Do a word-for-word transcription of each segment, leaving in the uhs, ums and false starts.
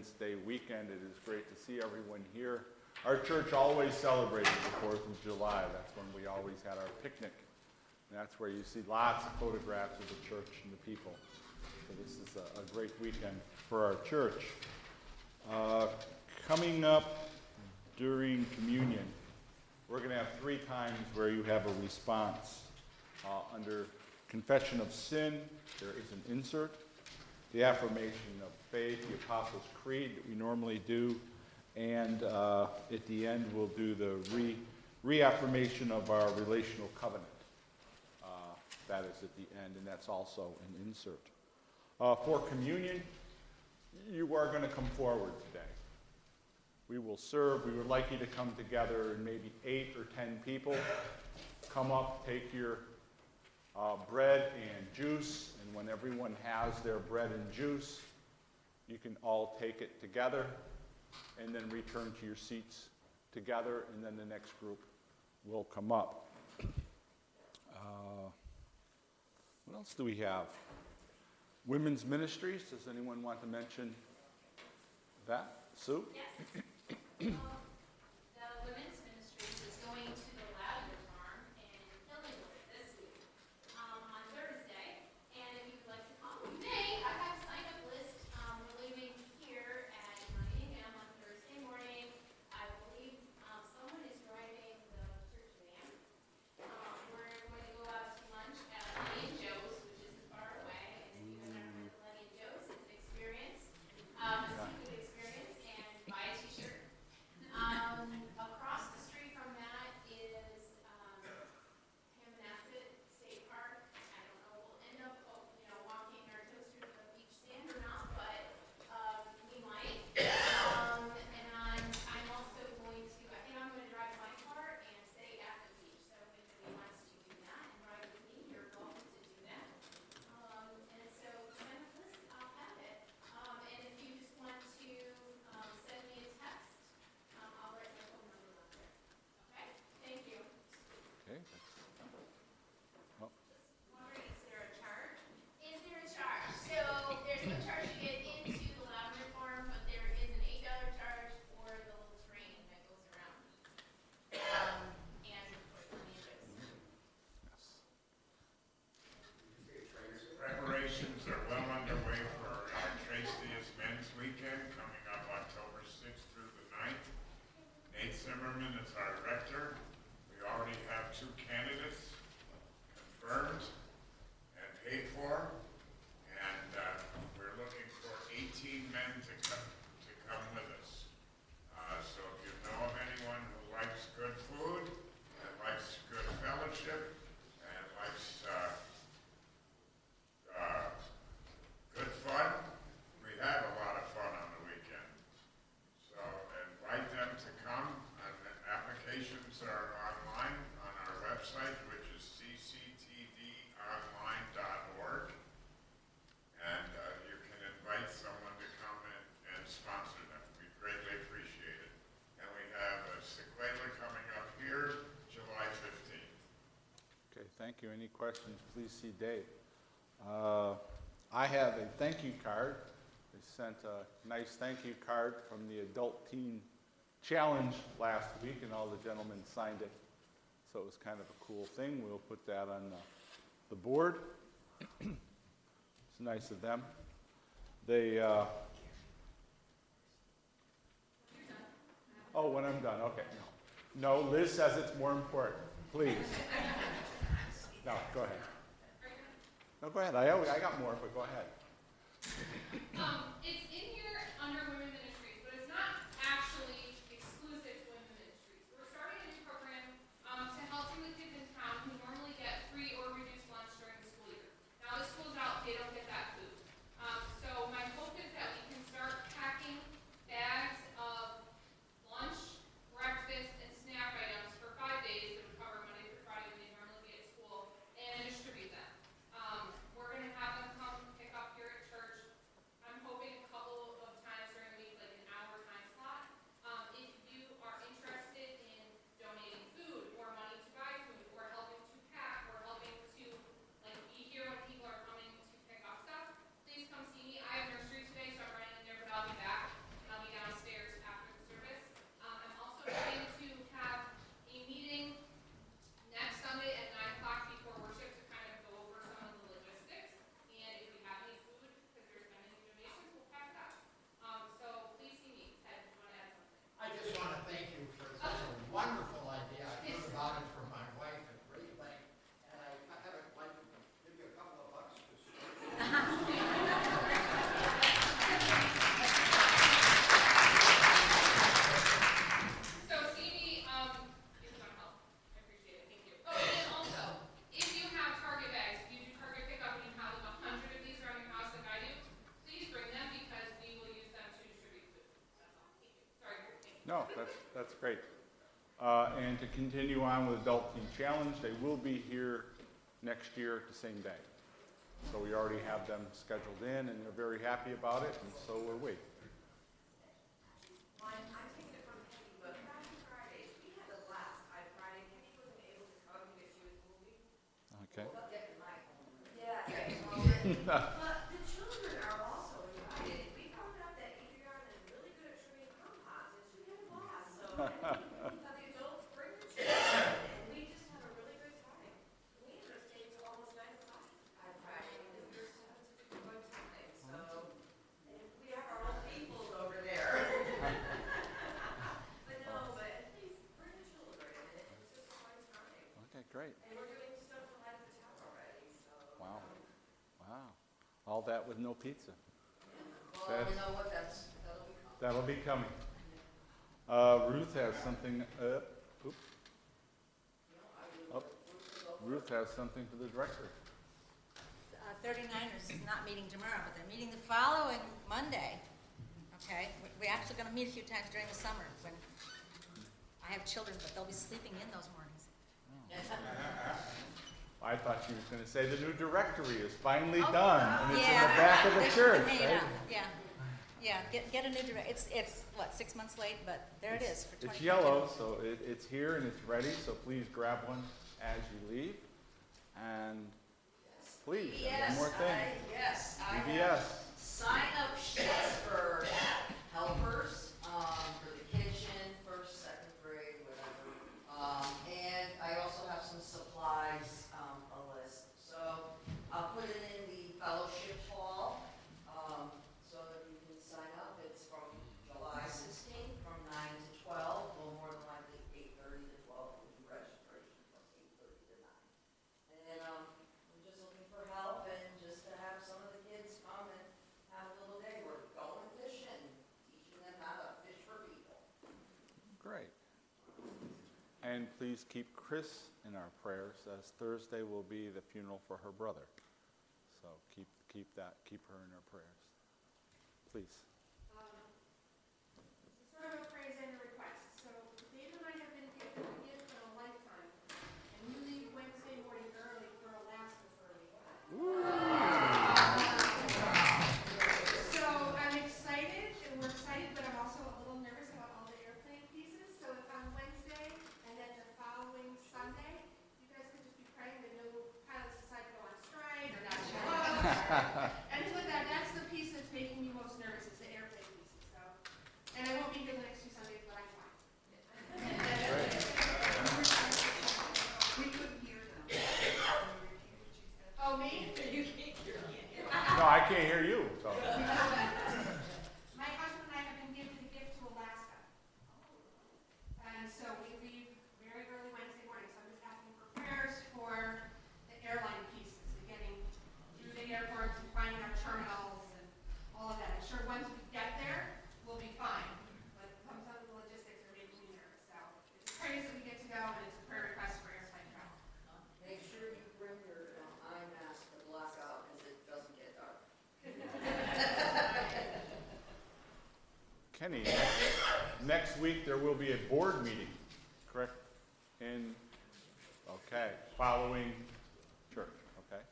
President's Day weekend. It is great to see everyone here. Our church always celebrated the fourth of July. That's when we always had our picnic. And that's where you see lots of photographs of the church and the people. So this is a, a great weekend for our church. Uh, coming up during communion, we're going to have three times where you have a response. Uh, under confession of sin, there is an insert. The affirmation of faith, the Apostles' Creed that we normally do, and uh, at the end we'll do the re reaffirmation of our relational covenant. Uh, that is at the end, and that's also an insert. Uh, for communion, you are going to come forward today. We will serve. We would like you to come together in maybe eight or ten people. Come up, take your uh, bread and juice. And when everyone has their bread and juice, you can all take it together and then return to your seats together, and then the next group will come up. Uh, what else do we have? Women's ministries. Does anyone want to mention that? Sue? Yes. um, the women's ministries is going to the Lavender Farm in Illinois this week um, on Thursday. And if you'd like to come, you may. I have a sign-up list. Um, we're leaving here at nine a m on Thursday morning. I believe um, someone is driving the church van. Um, we're going to go out to lunch at Lenny and Joe's, which isn't far away. And if you've never heard of Lenny and Joe's, it's an experience, um, a seafood experience, and buy a t-shirt. Um, across the street from that is um, Hammonasset State Park. I don't know if we'll end up, oh, you know, walking our toes through the beach sand or not, but um, we might. Um, and I'm, I'm also going to, I think I'm going to drive my car and stay at the beach. So if anybody wants to do that and ride with me, you're welcome to do that. Um, and so send a list, I'll have it. Um, and if you just want to um, send me a text, um, I'll write my phone number on there. Okay? Thank you. Okay. Well, Wondering, is there a charge? Is there a charge? So there's no charge to get into the Lavender Farm, but there is an eight dollar charge for the little train that goes around. Um, and of course, Lenny and Joe's. yes. Preparations are well underway for our Trace's Men's Weekend coming up October sixth through the ninth. Nate Zimmerman is our rector. We already have two candidates confirmed and paid for, and uh, we're looking for eighteen men to come, to come with us. Uh, so if you know of anyone who likes good food and likes good fellowship and likes uh, uh, good fun, we have a lot of fun on the weekend. So invite them to come. And the applications are online on our website, which is c c t d online dot org. And uh, you can invite someone to come and, and sponsor them. We greatly appreciate it. And we have a sequela coming up here July fifteenth. Okay, thank you. Any questions, please see Dave. Uh, I have a thank you card. They sent a nice thank you card from the Adult Teen Challenge last week, and all the gentlemen signed it. So it was kind of a cool thing. We'll put that on the, the board. It's nice of them. They, uh, oh, when I'm done, okay. No, no, Liz says it's more important. Please. No, go ahead. No, go ahead. I, always, I got more, but go ahead. Um, it's in here under Women Ministries, but it's not actually exclusive to Women Ministries. We're starting a new program um, to help some of the kids in town who normally get free or reduced lunch during the school year. Now the school's out, they don't get that food. Um, so my hope is that we can start packing bags of lunch, breakfast, and snack items for five days that would cover Monday through Friday when they normally be at school, and distribute them. Um, we're going to have them come pick up here at church. I'm hoping a couple No, that's, that's great. Uh, and to continue on with Adult Teen Challenge, they will be here next year at the same day. So we already have them scheduled in, and they're very happy about it, and so are we. Well, I'm I'm taking it from Penny, but back on Fridays, we had a blast. I Friday, Penny wasn't able to come because she was moving. Okay. Well, getting my home. Yeah, it's but the children are also invited. We found out that Adriana is really good at trimming compost, and she had a blast. So uh, the adults bring their children, and we just had a really good time. We ended up staying till almost nine o'clock on Friday, because we were still having such a good time. So and we have our own peoples over there. But no, but please bring the children, and it's just a fun time. Okay, great. And we're doing stuff from Light of the Tower already, so. Wow. Wow. All that with no pizza. Well, That's- you know what, that's, that'll be coming. That'll be coming. Uh, Ruth has something, uh, oop, up. Ruth has something for the director. Uh, thirty-niners is not meeting tomorrow, but they're meeting the following Monday, okay? We- We're actually gonna meet a few times during the summer when I have children, but they'll be sleeping in those mornings. I thought she was gonna say the new directory is finally Oh, done, and it's in the yeah, back of they the should church, hang it right? up, Yeah, yeah, get, get a new direct, it's, it's, what, six months late, but there it is for twenty It's twenty. yellow, so it, it's here and it's ready, so please grab one as you leave. And please, and one more thing. Yes, I V B have S. sign-up sheets for helpers, um, for the kitchen, first, second grade, whatever. Um, and I also have some supplies, um, a list. So I'll put it in the fellowship hall, um, so that you can sign up. It's from July sixteenth, from nine to twelve, well, more than likely eight thirty to twelve will be registration, from eight thirty to nine. And, um, we're just looking for help and just to have some of the kids come and have a little day. We're going fishing, teaching them how to fish for people. Great. And please keep Chris in our prayers, as Thursday will be the funeral for her brother. So keep, keep that, keep her in our prayers. Please. Um, It's sort of a praise and a request. So Dave and I have been given a gift of a lifetime, and we leave Wednesday morning early for Alaska for a week. So I'm excited, and we're excited, but I'm also a little nervous about all the airplane pieces. So if on Wednesday and then the following Sunday, you guys could just be praying that no pilots decide to go on strike or not show up. And with that, that's the piece that's making me most nervous, is the airplane pieces, so. And I won't be here the next two Sundays, but I'm fine. We couldn't hear them. Oh, me? You can't hear me. No, I can't hear you, so. My husband and I have been given a gift to Alaska. And so we leave very early Wednesday morning, so I'm just asking for prayers for the airline pieces, and getting through the airports and finding our terminals and all of that. I'm sure once we get there, we'll be fine, but some some of the logistics are making me nervous, so it's praise that we get to go, and it's a prayer request for airplane travel. Make sure you bring your um, eye mask to block out because it doesn't get dark. Kenny, next week there will be a board meeting, correct? In, okay, following church, okay?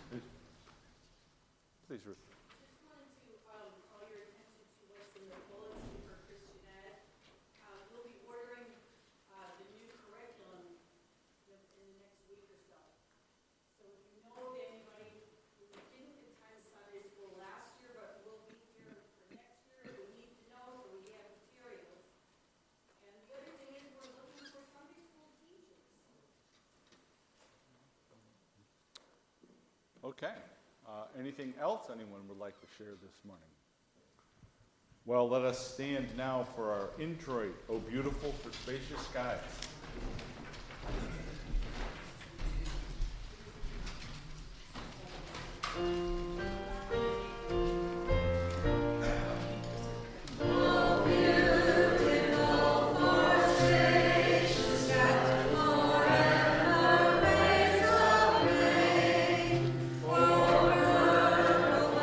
Please, Ruth. Just wanted to um, call your attention to what's in the bulletin for Christian Ed. Uh, We'll be ordering uh, the new curriculum in in the next week or so. So if you know of anybody who didn't attend Sunday school last year but will be here for next year, we need to know so we have materials. And the other thing is we're looking for Sunday school teachers. Okay. Uh, anything else anyone would like to share this morning? Well, let us stand now for our introit, O beautiful for spacious skies.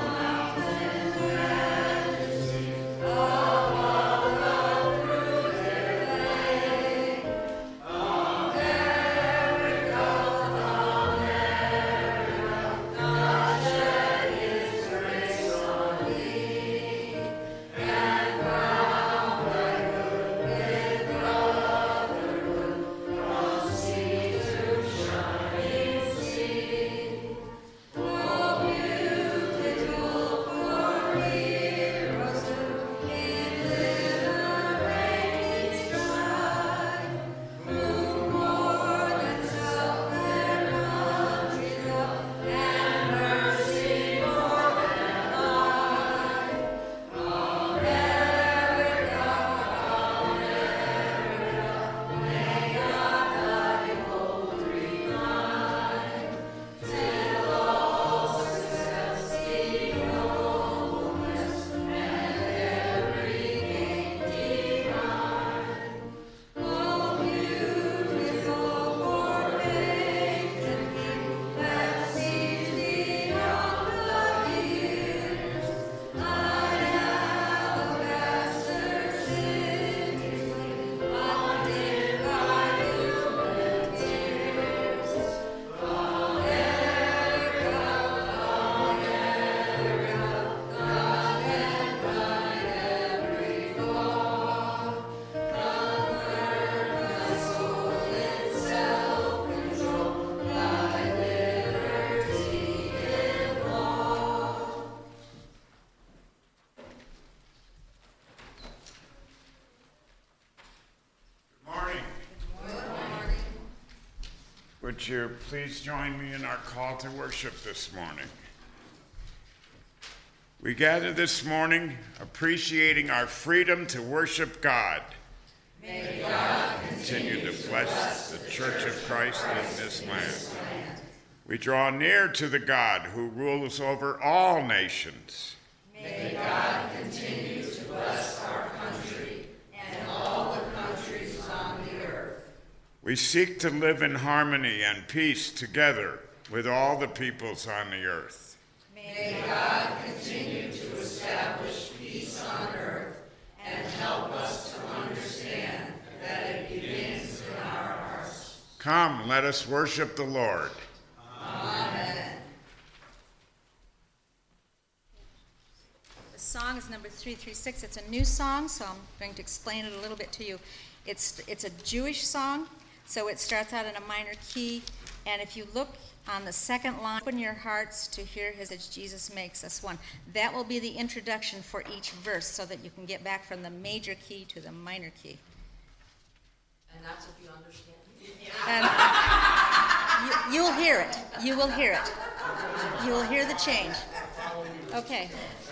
Oh, Would you please join me in our call to worship this morning? We gather this morning appreciating our freedom to worship God. May God continue to bless the Church of Christ in this land. We draw near to the God who rules over all nations. May God continue to bless our country and all the countries on the earth. We seek to live in harmony and peace together with all the peoples on the earth. May God continue to establish peace on earth and help us to understand that it begins in our hearts. Come, let us worship the Lord. Amen. The song is number three three six. It's a new song, so I'm going to explain it a little bit to you. It's, it's a Jewish song, so it starts out in a minor key, and if you look on the second line, open your hearts to hear his, as Jesus makes us one. That will be the introduction for each verse so that you can get back from the major key to the minor key. And that's if you understand. And you, you'll hear it. You will hear it. You will hear the change. Okay.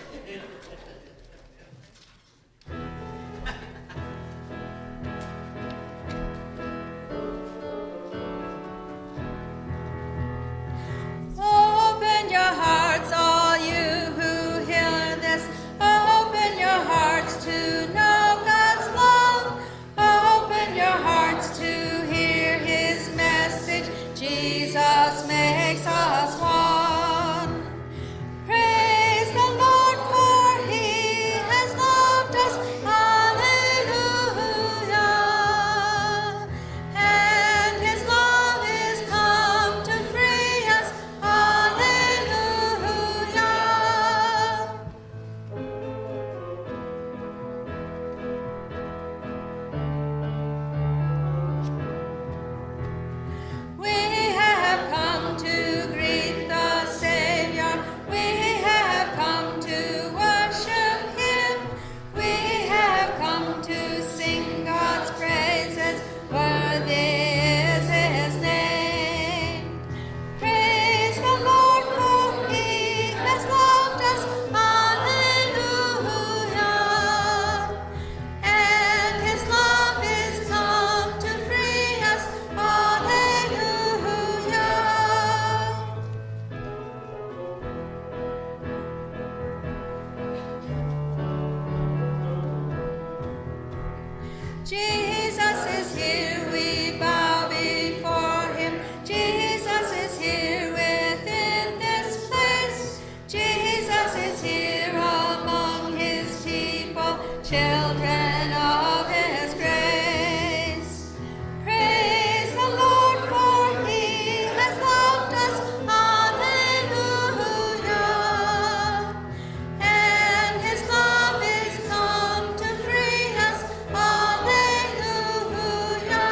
Open your hearts, all you who hear this. Open your hearts to know God's love. Open your hearts to hear his message. Jesus makes us one. Praise the Lord, for he has loved us. Hallelujah. And his love is come to free us. Hallelujah. We have come to greet the Savior. We have come to worship him. We have come to sing God's praises. Worthy is his name. Praise the Lord, for he has loved us. Hallelujah. And his love is come to free us. Hallelujah. Jesus is here, we bow before him. Jesus is here within this place. Jesus is here among his people, children of his grace. Praise the Lord, for he has loved us. Hallelujah. And his love is come to free us. Hallelujah.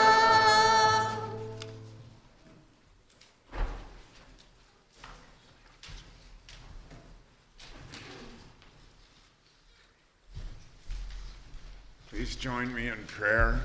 Please join me in prayer.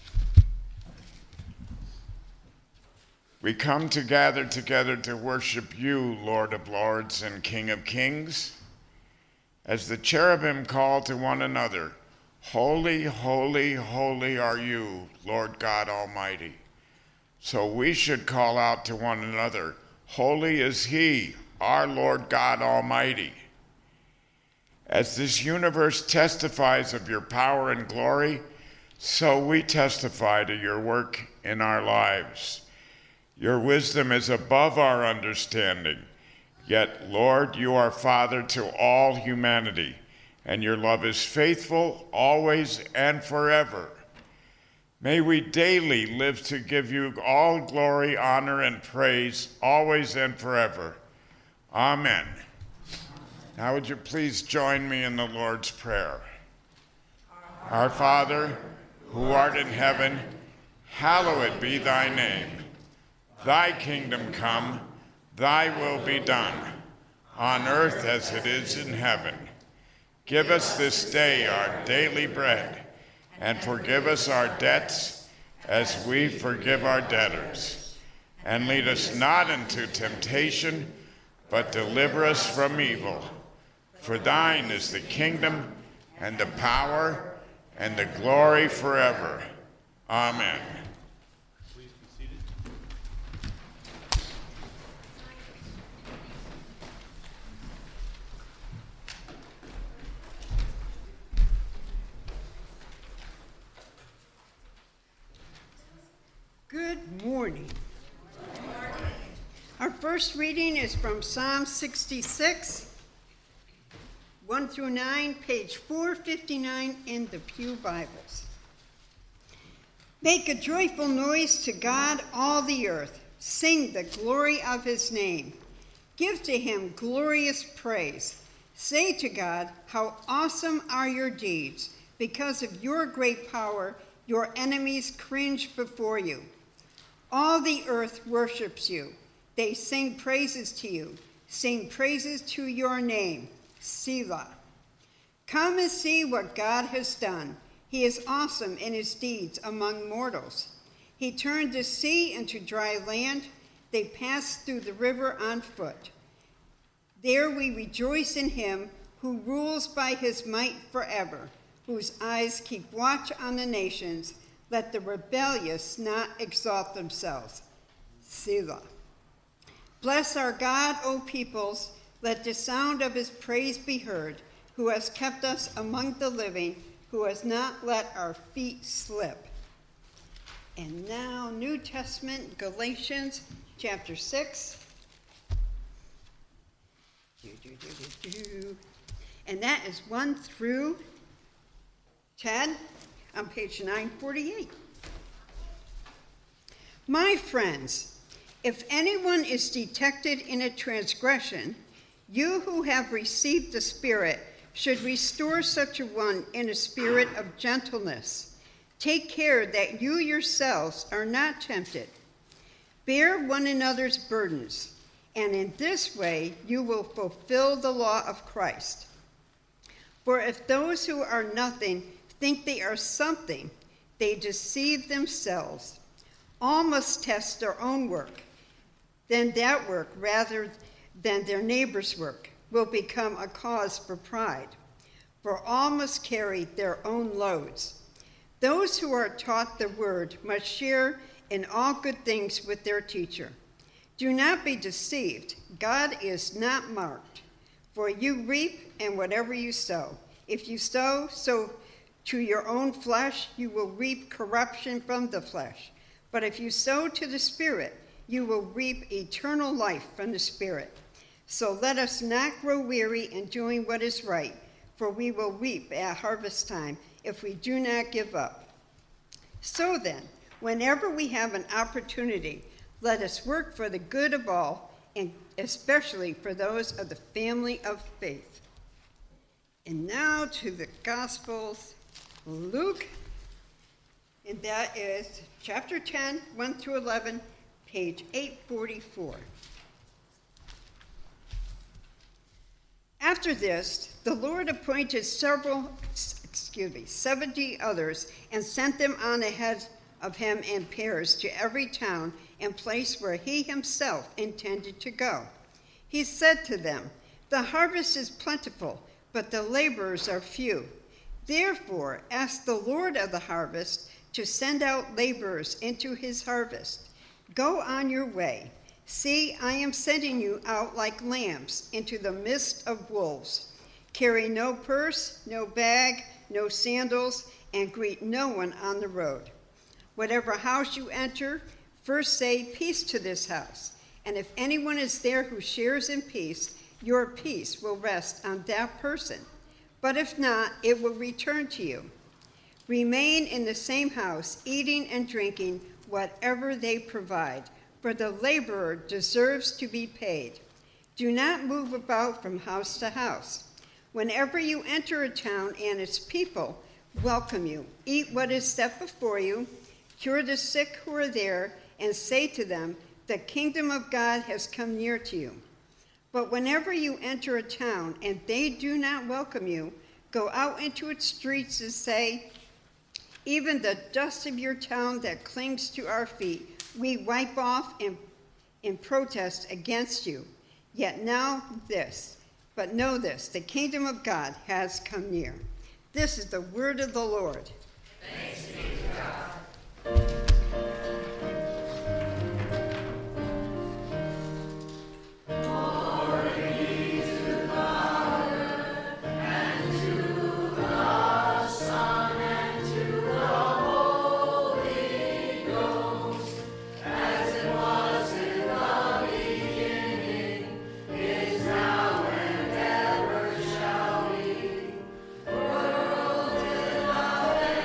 We come to gather together to worship you, Lord of Lords and King of Kings. As the cherubim call to one another, holy, holy, holy are you, Lord God Almighty. So we should call out to one another, holy is he, our Lord God Almighty. As this universe testifies of your power and glory, so we testify to your work in our lives. Your wisdom is above our understanding. Yet, Lord, you are Father to all humanity, and your love is faithful always and forever. May we daily live to give you all glory, honor, and praise, always and forever. Amen. Now would you please join me in the Lord's Prayer? Our Father, who art in heaven, hallowed be thy name. Thy kingdom come, thy will be done, on earth as it is in heaven. Give us this day our daily bread, and forgive us our debts as we forgive our debtors. And lead us not into temptation, but deliver us from evil. For thine is the kingdom, and the power, and the glory forever. Amen. Please be seated. Good morning. Our first reading is from Psalm sixty-six, one through nine, page four fifty-nine in the Pew Bibles. Make a joyful noise to God, all the earth. Sing the glory of his name. Give to him glorious praise. Say to God, how awesome are your deeds. Because of your great power, your enemies cringe before you. All the earth worships you. They sing praises to you. Sing praises to your name, Selah. Come and see what God has done. He is awesome in his deeds among mortals. He turned the sea into dry land. They passed through the river on foot. There we rejoice in him who rules by his might forever, whose eyes keep watch on the nations. Let the rebellious not exalt themselves. Selah. Bless our God, O peoples. Let the sound of his praise be heard, who has kept us among the living, who has not let our feet slip. And now, New Testament, Galatians chapter six. Do, do, do, do, do. And that is one through ten on page nine forty-eight. My friends, if anyone is detected in a transgression, you who have received the Spirit should restore such a one in a spirit of gentleness. Take care that you yourselves are not tempted. Bear one another's burdens, and in this way you will fulfill the law of Christ. For if those who are nothing think they are something, they deceive themselves. All must test their own work. Then that work, rather than their neighbor's work, will become a cause for pride. For all must carry their own loads. Those who are taught the word must share in all good things with their teacher. Do not be deceived. God is not marked. For you reap and whatever you sow. If you sow, sow to your own flesh, you will reap corruption from the flesh. But if you sow to the Spirit, you will reap eternal life from the Spirit. So let us not grow weary in doing what is right, for we will reap at harvest time if we do not give up. So then, whenever we have an opportunity, let us work for the good of all, and especially for those of the family of faith. And now to the Gospels, Luke, and that is chapter ten, one through eleven, page eight forty-four. After this, the Lord appointed several, excuse me, seventy others and sent them on ahead of him in pairs to every town and place where he himself intended to go. He said to them, "The harvest is plentiful, but the laborers are few. Therefore, ask the Lord of the harvest to send out laborers into his harvest. Go on your way. See, I am sending you out like lambs into the midst of wolves. Carry no purse, no bag, no sandals, and greet no one on the road. Whatever house you enter, first say, 'Peace to this house.' And if anyone is there who shares in peace, your peace will rest on that person. But if not, it will return to you. Remain in the same house, eating and drinking whatever they provide, for the laborer deserves to be paid. Do not move about from house to house. Whenever you enter a town and its people welcome you, eat what is set before you, cure the sick who are there, and say to them, 'The kingdom of God has come near to you.' But whenever you enter a town and they do not welcome you, go out into its streets and say, 'Even the dust of your town that clings to our feet, we wipe off and in protest against you. Yet now this, but know this, the kingdom of God has come near. This is the word of the Lord. Thanks be to God. World without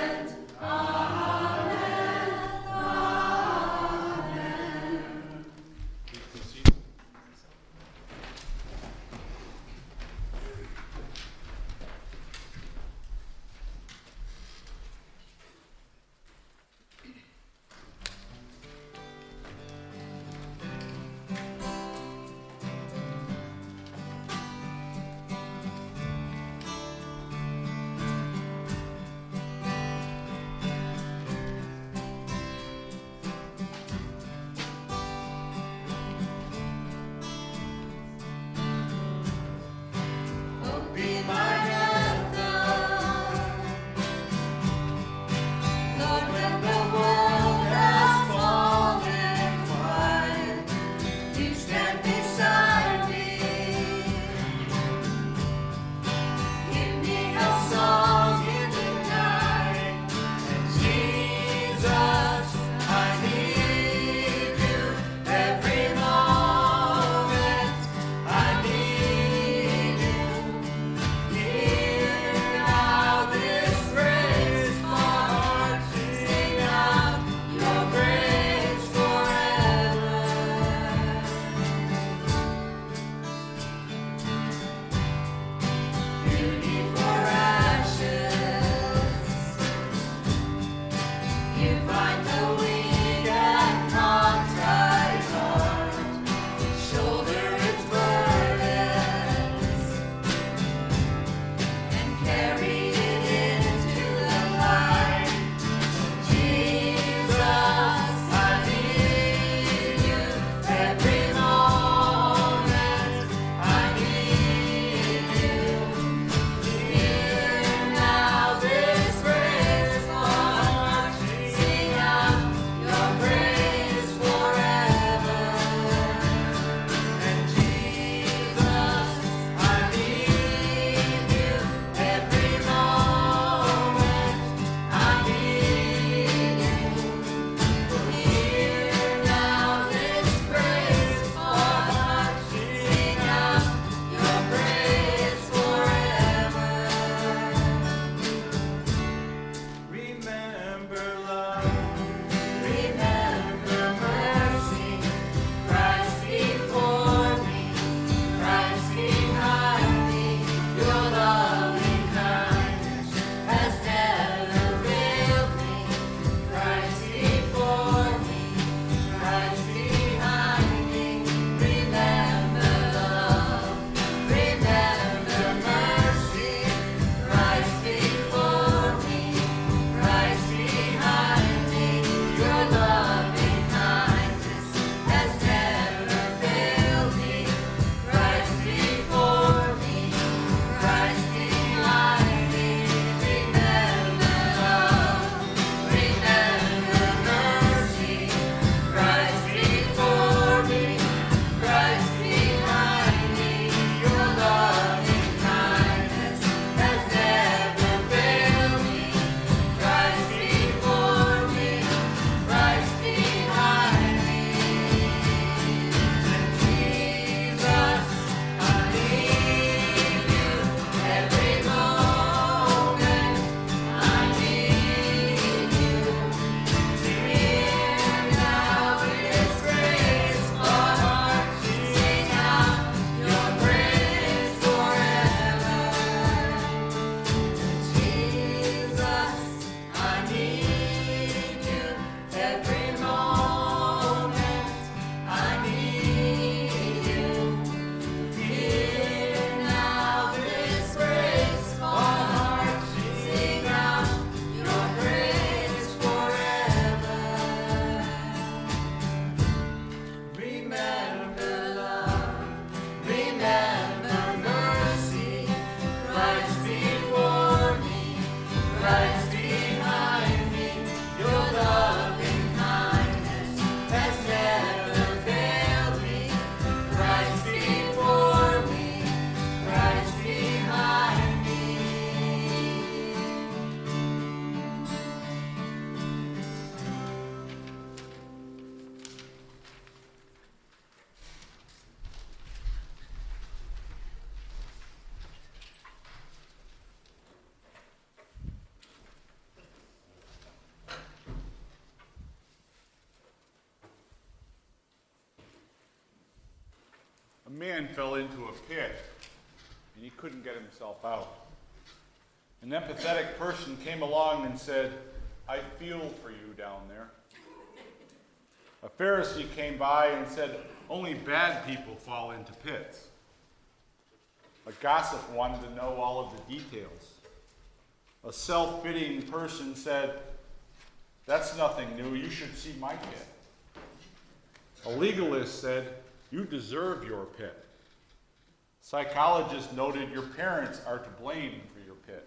man fell into a pit, and he couldn't get himself out. An empathetic person came along and said, I feel for you down there. A Pharisee came by and said, only bad people fall into pits. A gossip wanted to know all of the details. A self-pitying person said, that's nothing new, you should see my pit. A legalist said, you deserve your pit. Psychologists noted your parents are to blame for your pit.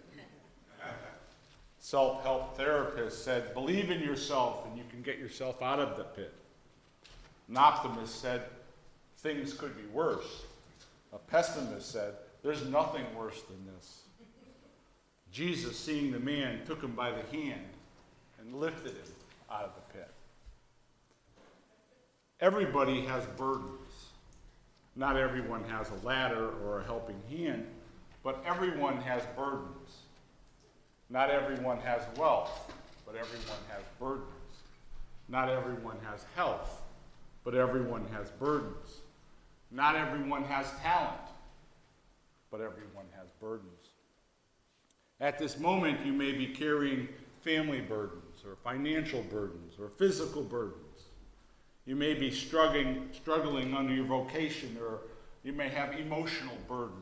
Self-help therapists said, believe in yourself and you can get yourself out of the pit. An optimist said, things could be worse. A pessimist said, there's nothing worse than this. Jesus, seeing the man, took him by the hand and lifted him out of the pit. Everybody has burdens. Not everyone has a ladder or a helping hand, but everyone has burdens. Not everyone has wealth, but everyone has burdens. Not everyone has health, but everyone has burdens. Not everyone has talent, but everyone has burdens. At this moment, you may be carrying family burdens, or financial burdens, or physical burdens. You may be struggling, struggling under your vocation, or you may have emotional burdens.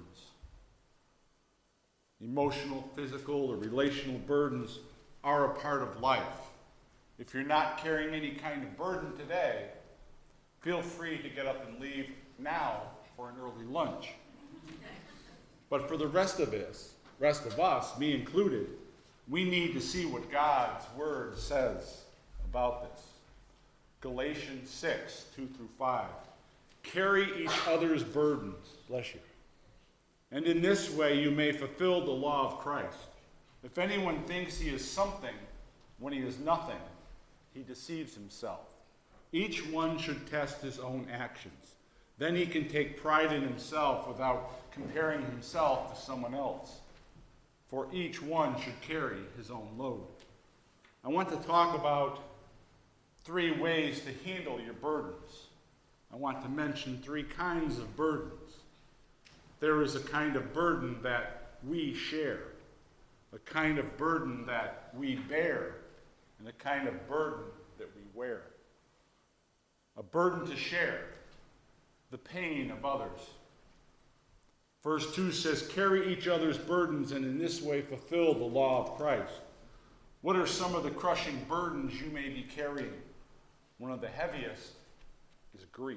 Emotional, physical, or relational burdens are a part of life. If you're not carrying any kind of burden today, feel free to get up and leave now for an early lunch. But for the rest of us, rest of us, me included, we need to see what God's word says about this. Galatians six, two through five. Carry each other's burdens, bless you. And in this way you may fulfill the law of Christ. If anyone thinks he is something when he is nothing, he deceives himself. Each one should test his own actions. Then he can take pride in himself without comparing himself to someone else. For each one should carry his own load. I want to talk about three ways to handle your burdens. I want to mention three kinds of burdens. There is a kind of burden that we share, a kind of burden that we bear, and a kind of burden that we wear. A burden to share, the pain of others. Verse two says, carry each other's burdens and in this way fulfill the law of Christ. What are some of the crushing burdens you may be carrying? One of the heaviest is grief.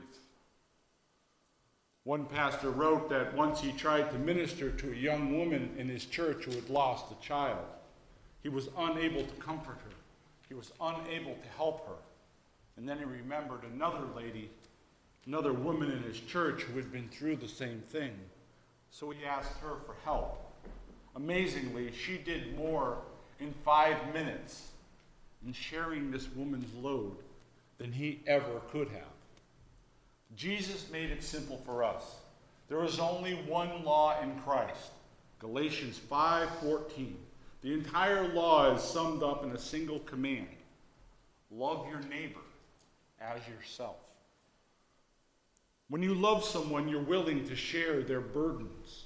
One pastor wrote that once he tried to minister to a young woman in his church who had lost a child. He was unable to comfort her. He was unable to help her. And then he remembered another lady, another woman in his church who had been through the same thing. So he asked her for help. Amazingly, she did more in five minutes in sharing this woman's load than he ever could have. Jesus made it simple for us. There is only one law in Christ. Galatians five fourteen. The entire law is summed up in a single command. Love your neighbor as yourself. When you love someone, you're willing to share their burdens.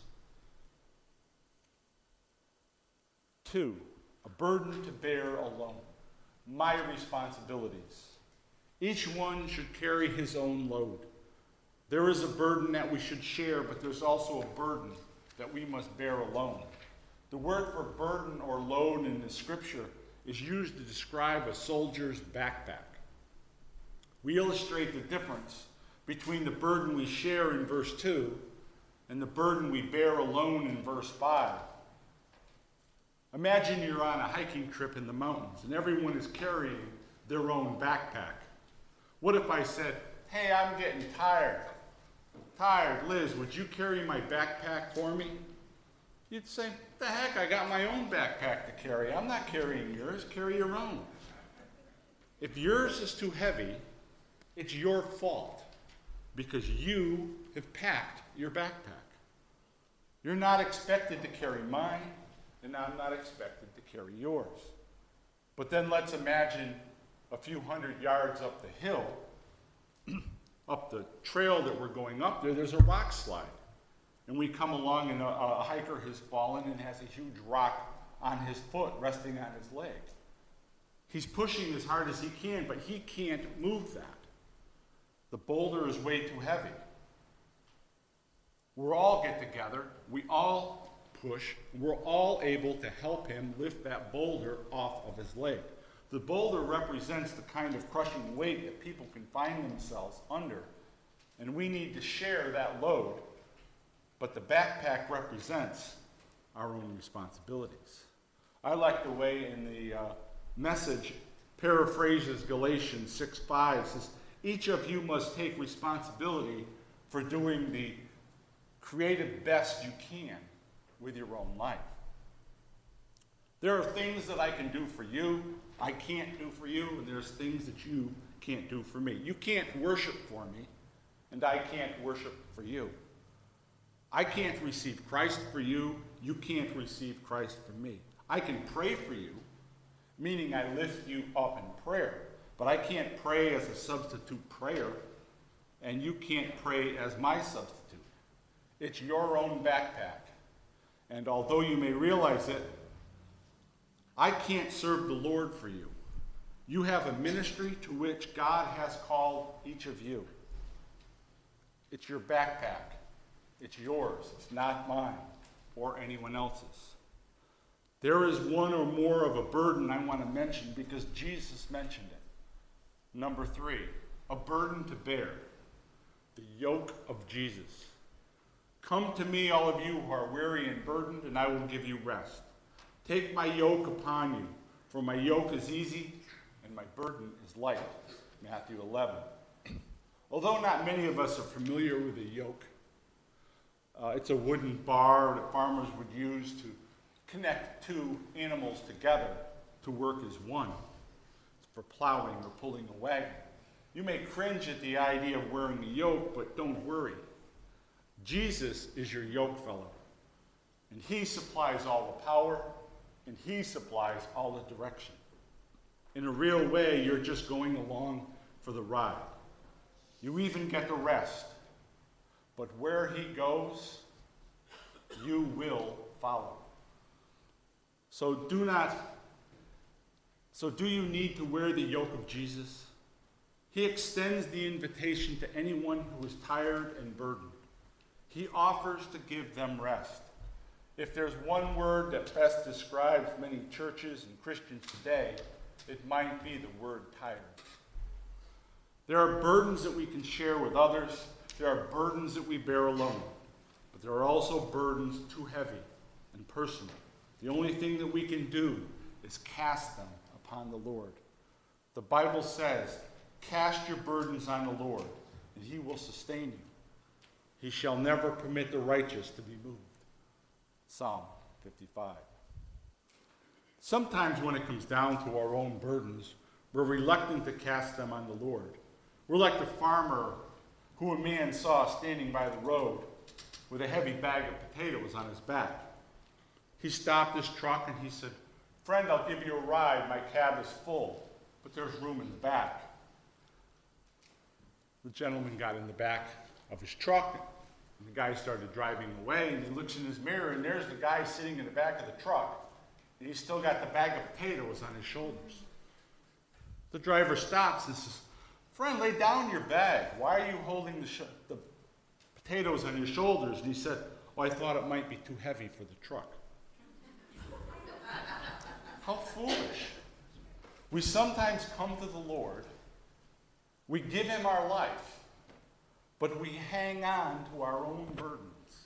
Two, a burden to bear alone. My responsibilities. Each one should carry his own load. There is a burden that we should share, but there's also a burden that we must bear alone. The word for burden or load in the scripture is used to describe a soldier's backpack. We illustrate the difference between the burden we share in verse two and the burden we bear alone in verse five. Imagine you're on a hiking trip in the mountains and everyone is carrying their own backpack. What if I said, hey, I'm getting tired. Tired, Liz, would you carry my backpack for me? You'd say, the heck, I got my own backpack to carry. I'm not carrying yours, carry your own. If yours is too heavy, it's your fault because you have packed your backpack. You're not expected to carry mine, and I'm not expected to carry yours. But then let's imagine a few hundred yards up the hill, up the trail that we're going up there, there's a rock slide. And we come along and a, a hiker has fallen and has a huge rock on his foot, resting on his leg. He's pushing as hard as he can, but he can't move that. The boulder is way too heavy. We'll all get together, we all push, and we're all able to help him lift that boulder off of his leg. The boulder represents the kind of crushing weight that people can find themselves under, and we need to share that load, but the backpack represents our own responsibilities. I like the way in the uh, Message paraphrases Galatians six five, says, each of you must take responsibility for doing the creative best you can with your own life. There are things that I can do for you, I can't do for you, and there's things that you can't do for me. You can't worship for me, and I can't worship for you. I can't receive Christ for you, you can't receive Christ for me. I can pray for you, meaning I lift you up in prayer, but I can't pray as a substitute prayer, and you can't pray as my substitute. It's your own backpack. And although you may realize it, I can't serve the Lord for you. You have a ministry to which God has called each of you. It's your backpack. It's yours. It's not mine or anyone else's. There is one or more of a burden I want to mention because Jesus mentioned it. Number three, a burden to bear. The yoke of Jesus. Come to me, all of you who are weary and burdened, and I will give you rest. Take my yoke upon you, for my yoke is easy and my burden is light. Matthew eleven. Although not many of us are familiar with a yoke, uh, it's a wooden bar that farmers would use to connect two animals together to work as one. It's for plowing or pulling a wagon. You may cringe at the idea of wearing a yoke, but don't worry. Jesus is your yoke fellow, and he supplies all the power, and he supplies all the direction. In a real way, you're just going along for the ride. You even get the rest, but where he goes, you will follow. So do not, so do you need to wear the yoke of Jesus? He extends the invitation to anyone who is tired and burdened. He offers to give them rest. If there's one word that best describes many churches and Christians today, it might be the word tired. There are burdens that we can share with others. There are burdens that we bear alone. But there are also burdens too heavy and personal. The only thing that we can do is cast them upon the Lord. The Bible says, cast your burdens on the Lord, and he will sustain you. He shall never permit the righteous to be moved. Psalm fifty-five. Sometimes when it comes down to our own burdens, we're reluctant to cast them on the Lord. We're like the farmer who a man saw standing by the road with a heavy bag of potatoes on his back. He stopped his truck and he said, "Friend, I'll give you a ride. My cab is full, but there's room in the back." The gentleman got in the back of his truck, and the guy started driving away, and he looks in his mirror, and there's the guy sitting in the back of the truck, and he's still got the bag of potatoes on his shoulders. The driver stops and says, "Friend, lay down your bag. Why are you holding the, sh- the potatoes on your shoulders?" And he said, "Oh, I thought it might be too heavy for the truck." How foolish. We sometimes come to the Lord, we give him our life, but we hang on to our own burdens.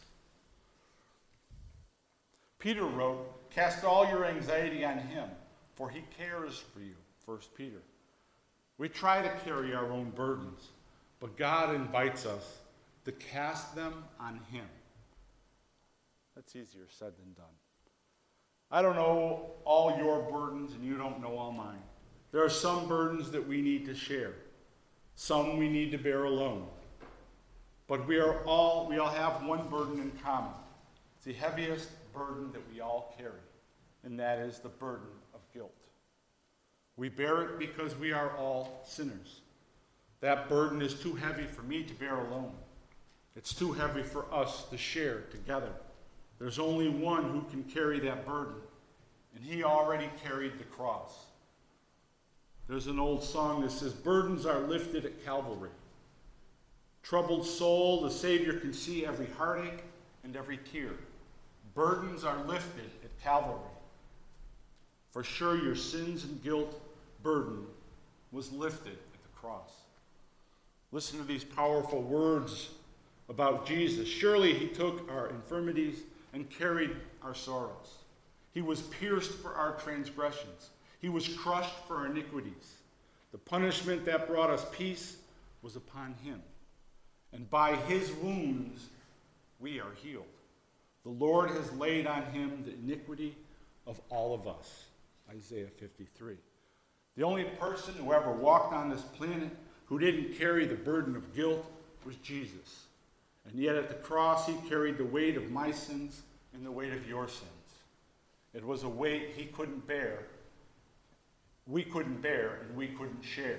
Peter wrote, "Cast all your anxiety on him, for he cares for you." First Peter. We try to carry our own burdens, but God invites us to cast them on him. That's easier said than done. I don't know all your burdens, and you don't know all mine. There are some burdens that we need to share. Some we need to bear alone. But we are all, we all have one burden in common. It's the heaviest burden that we all carry, and that is the burden of guilt. We bear it because we are all sinners. That burden is too heavy for me to bear alone. It's too heavy for us to share together. There's only one who can carry that burden, and he already carried the cross. There's an old song that says, burdens are lifted at Calvary. Troubled soul, the Savior can see every heartache and every tear. Burdens are lifted at Calvary. For sure your sins and guilt burden was lifted at the cross. Listen to these powerful words about Jesus. Surely he took our infirmities and carried our sorrows. He was pierced for our transgressions. He was crushed for our iniquities. The punishment that brought us peace was upon him. And by his wounds we are healed. The Lord has laid on him the iniquity of all of us. Isaiah fifty-three. The only person who ever walked on this planet who didn't carry the burden of guilt was Jesus. And yet at the cross he carried the weight of my sins and the weight of your sins. It was a weight he couldn't bear. We couldn't bear and we couldn't share.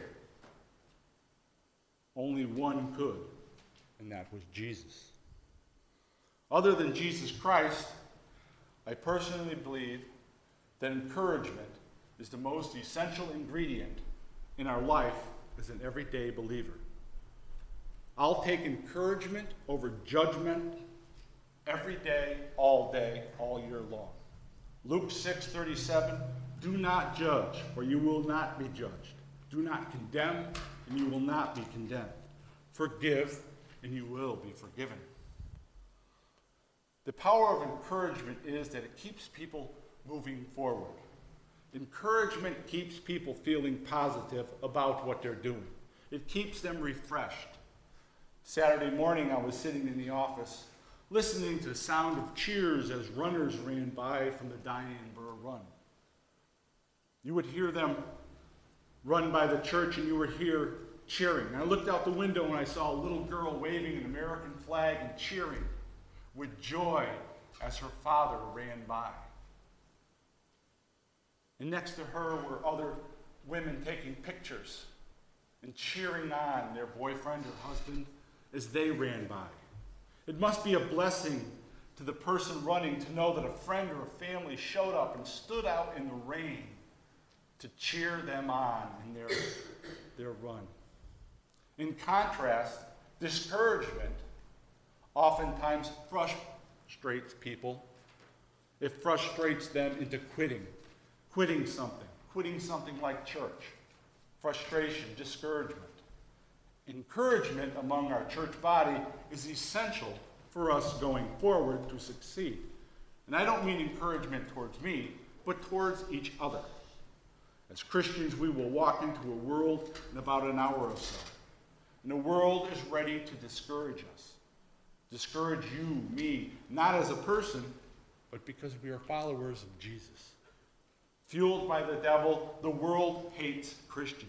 Only one could, and that was Jesus. Other than Jesus Christ, I personally believe that encouragement is the most essential ingredient in our life as an everyday believer. I'll take encouragement over judgment every day, all day, all year long. Luke six thirty-seven, do not judge, or you will not be judged. Do not condemn, and you will not be condemned. Forgive, and you will be forgiven. The power of encouragement is that it keeps people moving forward. Encouragement keeps people feeling positive about what they're doing. It keeps them refreshed. Saturday morning, I was sitting in the office listening to the sound of cheers as runners ran by from the Diane Burr Run. You would hear them run by the church and you would hear cheering. And I looked out the window and I saw a little girl waving an American flag and cheering with joy as her father ran by. And next to her were other women taking pictures and cheering on their boyfriend or husband as they ran by. It must be a blessing to the person running to know that a friend or a family showed up and stood out in the rain to cheer them on in their, their run. In contrast, discouragement oftentimes frustrates people. It frustrates them into quitting, quitting something, quitting something like church. Frustration, discouragement. Encouragement among our church body is essential for us going forward to succeed. And I don't mean encouragement towards me, but towards each other. As Christians, we will walk into a world in about an hour or so. And the world is ready to discourage us. Discourage you, me, not as a person, but because we are followers of Jesus. Fueled by the devil, the world hates Christians.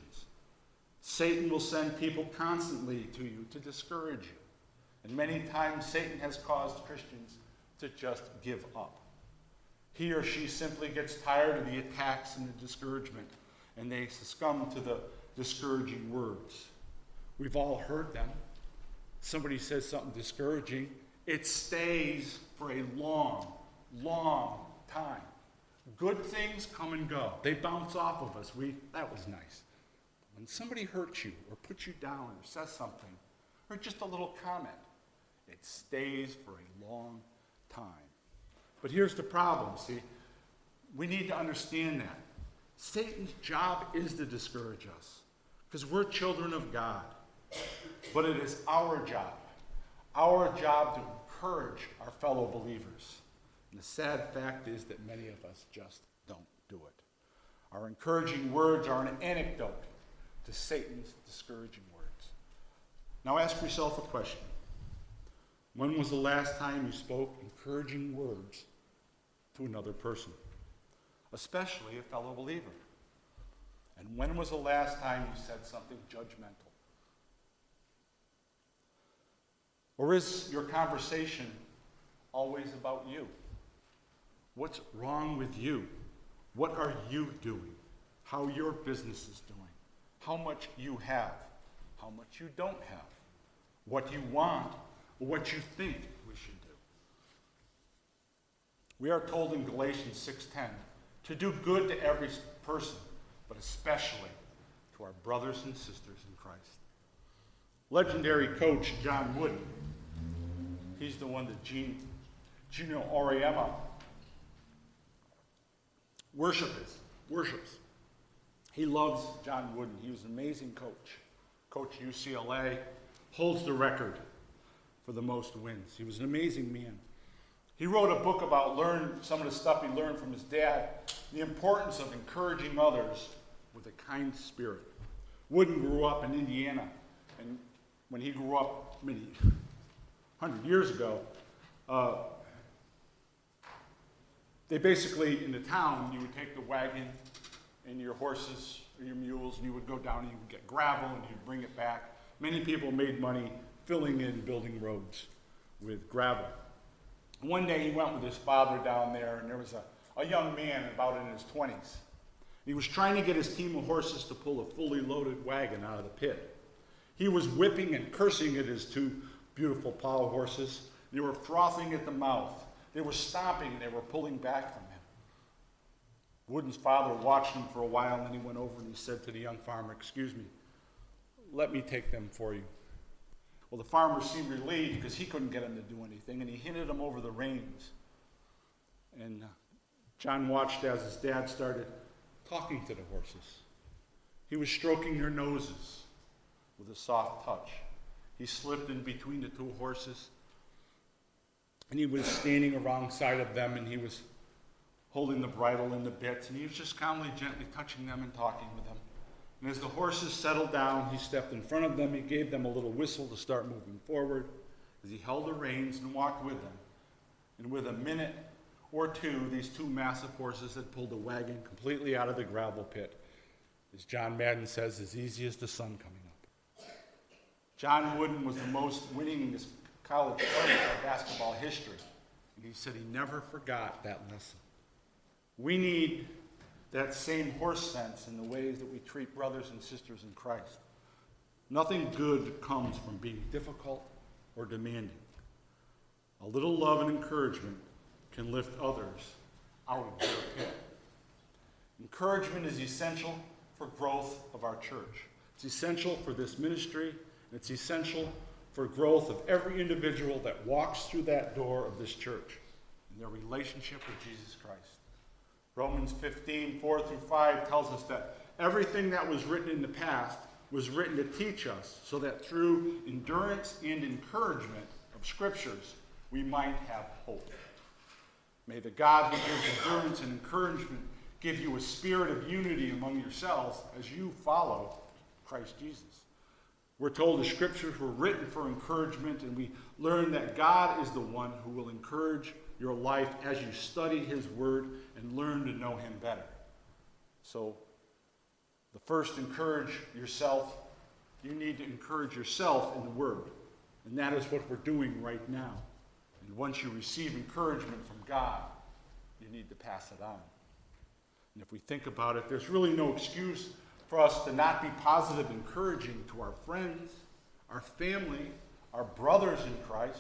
Satan will send people constantly to you to discourage you. And many times Satan has caused Christians to just give up. He or she simply gets tired of the attacks and the discouragement, and they succumb to the discouraging words. We've all heard them. Somebody says something discouraging, it stays for a long, long time. Good things come and go. They bounce off of us. We, that was nice. When somebody hurts you or puts you down or says something, or just a little comment, it stays for a long time. But here's the problem, see? We need to understand that. Satan's job is to discourage us because we're children of God. But it is our job, our job to encourage our fellow believers. And the sad fact is that many of us just don't do it. Our encouraging words are an antidote to Satan's discouraging words. Now ask yourself a question. When was the last time you spoke encouraging words to another person, especially a fellow believer? And when was the last time you said something judgmental? Or is your conversation always about you? What's wrong with you? What are you doing? How your business is doing? How much you have? how much you don't have, what you want, or what you think we should do. We are told in Galatians six ten to do good to every person, but especially to our brothers and sisters in Christ. Legendary coach John Wooden, he's the one that Gene, Gino Auriemma worship is, worships. He loves John Wooden. He was an amazing coach. Coached U C L A, holds the record for the most wins. He was an amazing man. He wrote a book about learn some of the stuff he learned from his dad, the importance of encouraging others with a kind spirit. Wooden grew up in Indiana, and when he grew up many hundred years ago, uh, they basically, in the town, you would take the wagon and your horses or your mules, and you would go down and you would get gravel and you'd bring it back. Many people made money filling in building roads with gravel. One day he went with his father down there, and there was a, a young man about in his twenties. He was trying to get his team of horses to pull a fully loaded wagon out of the pit. He was whipping and cursing at his two beautiful plow horses. They were frothing at the mouth. They were stomping and they were pulling back from him. Wooden's father watched him for a while, and then he went over and he said to the young farmer, "Excuse me, let me take them for you." Well, the farmer seemed relieved because he couldn't get him to do anything, and he handed him over the reins. And uh, John watched as his dad started talking to the horses. He was stroking their noses with a soft touch. He slipped in between the two horses, and he was standing alongside of them, and he was holding the bridle and the bits, and he was just calmly, gently touching them and talking with them. And as the horses settled down, he stepped in front of them. He gave them a little whistle to start moving forward as he held the reins and walked with them. And with a minute or two, these two massive horses had pulled the wagon completely out of the gravel pit. As John Madden says, as easy as the sun coming up. John Wooden was the most winningest college coach in basketball history. And he said he never forgot that lesson. We need that same horse sense in the ways that we treat brothers and sisters in Christ. Nothing good comes from being difficult or demanding. A little love and encouragement can lift others out of their pit. Encouragement is essential for growth of our church. It's essential for this ministry, and it's essential for growth of every individual that walks through that door of this church in their relationship with Jesus Christ. Romans fifteen, four through five tells us that everything that was written in the past was written to teach us, so that through endurance and encouragement of scriptures, we might have hope. May the God who gives endurance and encouragement give you a spirit of unity among yourselves as you follow Christ Jesus. We're told the scriptures were written for encouragement, and we learn that God is the one who will encourage your life as you study his word and learn to know him better. So, the first, encourage yourself. You need to encourage yourself in the word. And that is what we're doing right now. And once you receive encouragement from God, you need to pass it on. And if we think about it, there's really no excuse for us to not be positive, encouraging to our friends, our family, our brothers in Christ,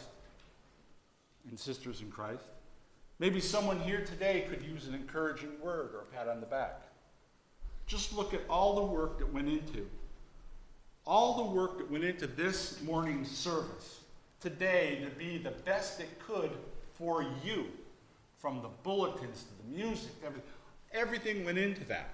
and sisters in Christ. Maybe someone here today could use an encouraging word or a pat on the back. Just look at all the work that went into, all the work that went into this morning's service today to be the best it could for you, from the bulletins to the music, everything, everything went into that.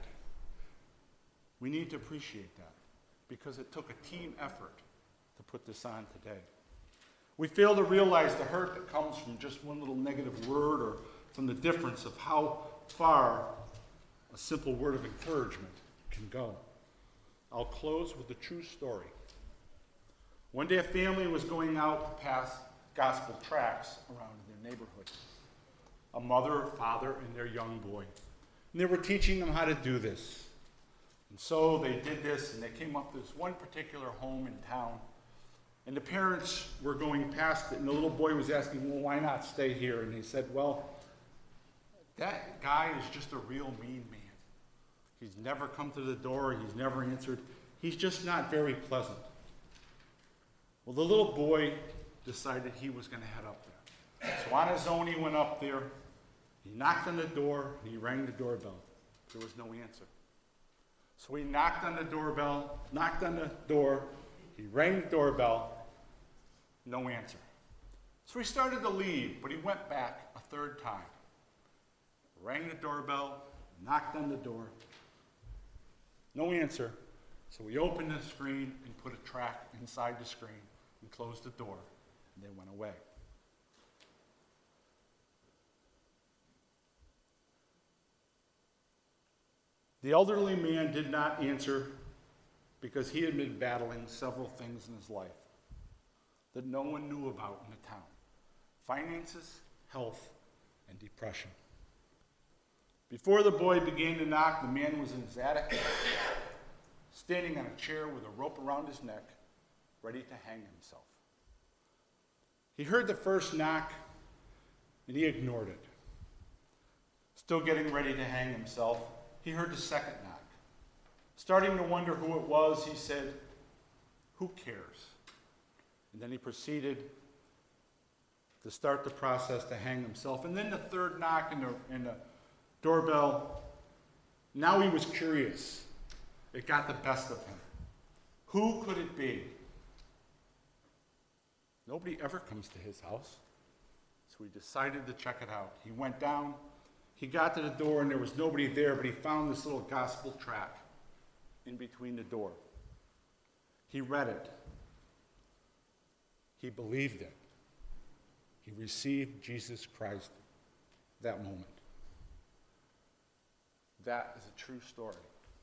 We need to appreciate that because it took a team effort to put this on today. We fail to realize the hurt that comes from just one little negative word or from the difference of how far a simple word of encouragement can go. I'll close with a true story. One day a family was going out to pass gospel tracts around in their neighborhood. A mother, a father, and their young boy. And they were teaching them how to do this. And so they did this, and they came up to this one particular home in town. And the parents were going past it, and the little boy was asking, well, why not stay here? And he said, well, that guy is just a real mean man. He's never come to the door. He's never answered. He's just not very pleasant. Well, the little boy decided he was going to head up there. So on his own, he went up there. He knocked on the door, and he rang the doorbell. There was no answer. So he knocked on the doorbell, knocked on the door, he rang the doorbell, no answer. So he started to leave, but he went back a third time. Rang the doorbell, knocked on the door, no answer. So he opened the screen and put a track inside the screen and closed the door, and they went away. The elderly man did not answer because he had been battling several things in his life that no one knew about in the town: finances, health, and depression. Before the boy began to knock, the man was in his attic, standing on a chair with a rope around his neck, ready to hang himself. He heard the first knock, and he ignored it. Still getting ready to hang himself, he heard the second knock. Starting to wonder who it was, he said, "Who cares?" And then he proceeded to start the process to hang himself. And then the third knock in the, in the doorbell, now he was curious. It got the best of him. Who could it be? Nobody ever comes to his house. So he decided to check it out. He went down, he got to the door, and there was nobody there, but he found this little gospel tract in between the door. He read it. He believed it. He received Jesus Christ that moment. That is a true story.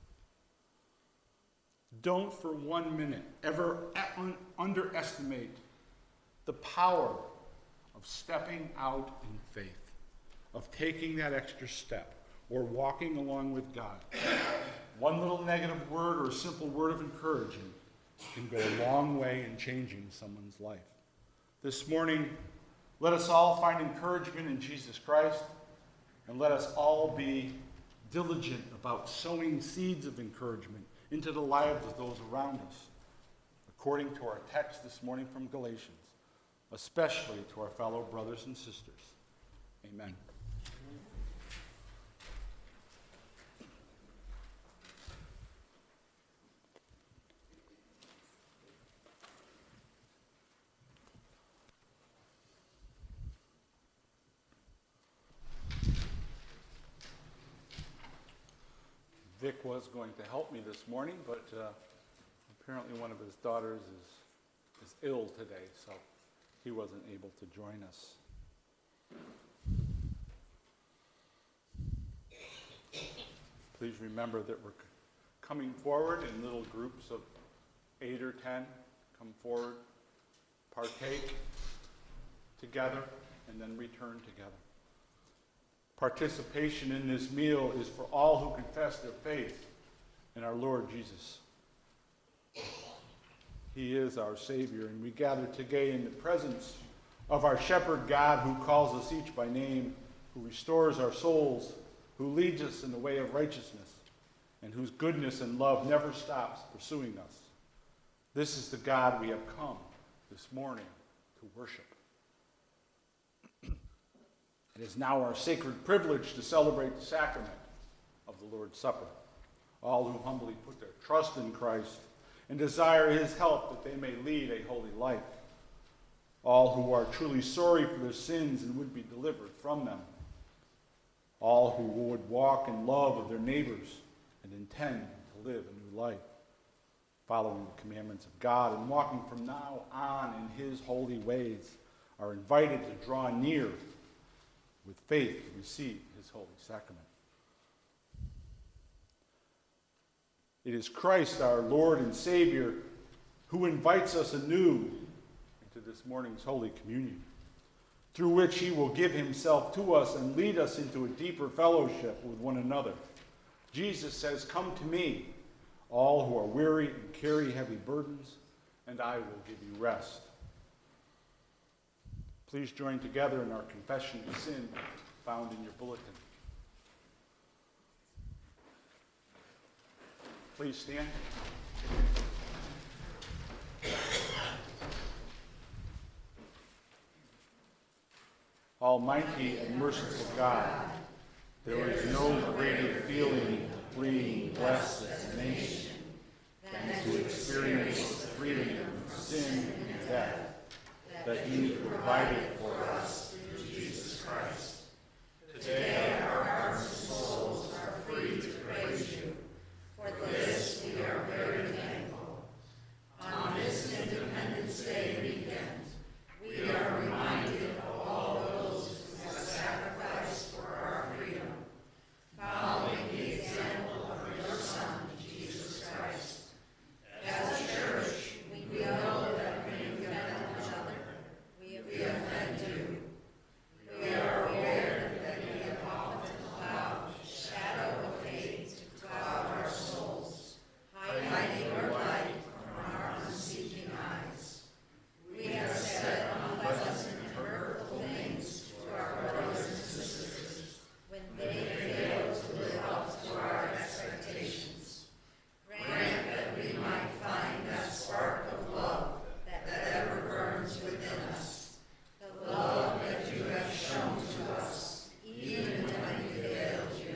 Don't for one minute ever un- underestimate the power of stepping out in faith, of taking that extra step, or walking along with God. One little negative word or a simple word of encouragement can go a long way in changing someone's life. This morning, let us all find encouragement in Jesus Christ, and let us all be diligent about sowing seeds of encouragement into the lives of those around us, according to our text this morning from Galatians, especially to our fellow brothers and sisters. Amen. Vic was going to help me this morning, but uh, apparently one of his daughters is, is ill today, so he wasn't able to join us. Please remember that we're c- coming forward in little groups of eight or ten. Come forward, partake together, and then return together. Participation in this meal is for all who confess their faith in our Lord Jesus. He is our Savior, and we gather today in the presence of our shepherd God, who calls us each by name, who restores our souls, who leads us in the way of righteousness, and whose goodness and love never stops pursuing us. This is the God we have come this morning to worship. It is now our sacred privilege to celebrate the sacrament of the Lord's Supper. All who humbly put their trust in Christ and desire his help that they may lead a holy life. All who are truly sorry for their sins and would be delivered from them. All who would walk in love of their neighbors and intend to live a new life, following the commandments of God and walking from now on in his holy ways, are invited to draw near with faith to receive his holy sacrament. It is Christ, our Lord and Savior, who invites us anew into this morning's Holy Communion, through which he will give himself to us and lead us into a deeper fellowship with one another. Jesus says, "Come to me, all who are weary and carry heavy burdens, and I will give you rest." Please join together in our confession of sin found in your bulletin. Please stand. Almighty and merciful God, there is no greater feeling of being blessed as a nation than to experience the freedom from sin and death that you provided for us through Jesus Christ. Today our hearts and souls are free to praise you. For this we are very thankful. On this Independence Day weekend, we are reminded of all those who have sacrificed for our freedom, following the example of your Son, Jesus Christ. As a church, we know that when we offend each other, we offend you. We are aware that we have often allowed the shadow of hate to cloud our souls, hiding your light from our unseeking eyes. We have said unpleasant and hurtful things to our brothers and sisters when they fail to live up to our expectations. Grant that we might find that spark of love that ever burns within us, the love that you have shown to us, even when we failed you.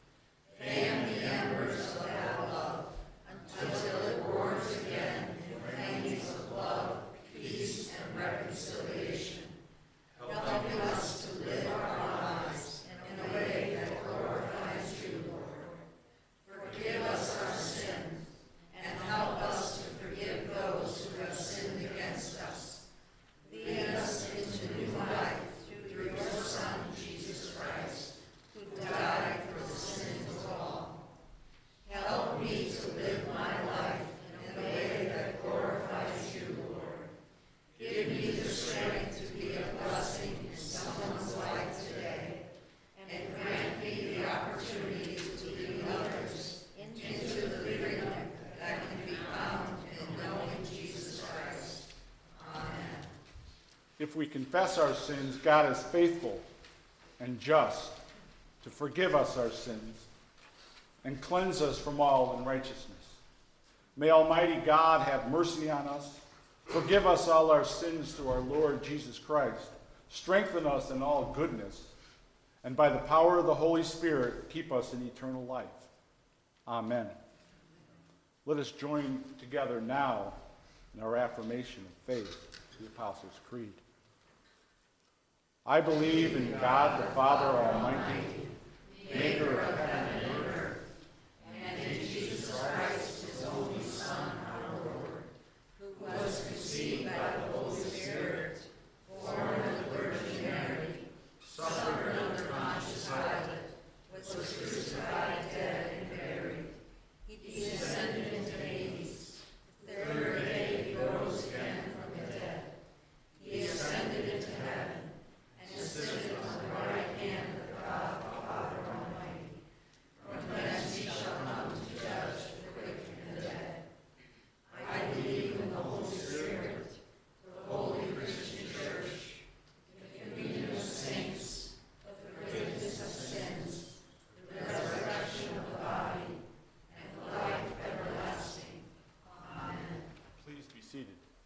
Fan the embers of that love until it roars again in flames of love, peace, and reconciliation, helping us to live our lives in a way that glorifies you, Lord. Forgive us our sins and help us to forgive those who have sinned against us. Lead us into new life through your Son, Jesus Christ, who died for the sins of all. Help me to live my life in a way that glorifies you, Lord. Give me the strength to be a blessing in someone's life today, and grant me the opportunity to lead others into the freedom that can be found in knowing Jesus Christ. Amen. If we confess our sins, God is faithful and just to forgive us our sins and cleanse us from all unrighteousness. May Almighty God have mercy on us, forgive us all our sins through our Lord Jesus Christ, strengthen us in all goodness, and by the power of the Holy Spirit, keep us in eternal life. Amen. Let us join together now in our affirmation of faith, the Apostles' Creed. I believe in God the Father Almighty, maker of heaven and earth, and in Jesus Christ, his only Son, our Lord, who was conceived by the Holy Spirit, born of the Virgin Mary, suffered under Pontius Pilate, was crucified, dead, and buried. He descended into Hades. The third day he rose again from the dead. He ascended into heaven and sitteth on the right hand of God the Father Almighty. From thence he shall come to judge the quick and the dead. I believe in the Holy Spirit, the holy Christian Church, the communion of saints, the forgiveness of sins, the resurrection of the body, and life everlasting. Amen. Please be seated.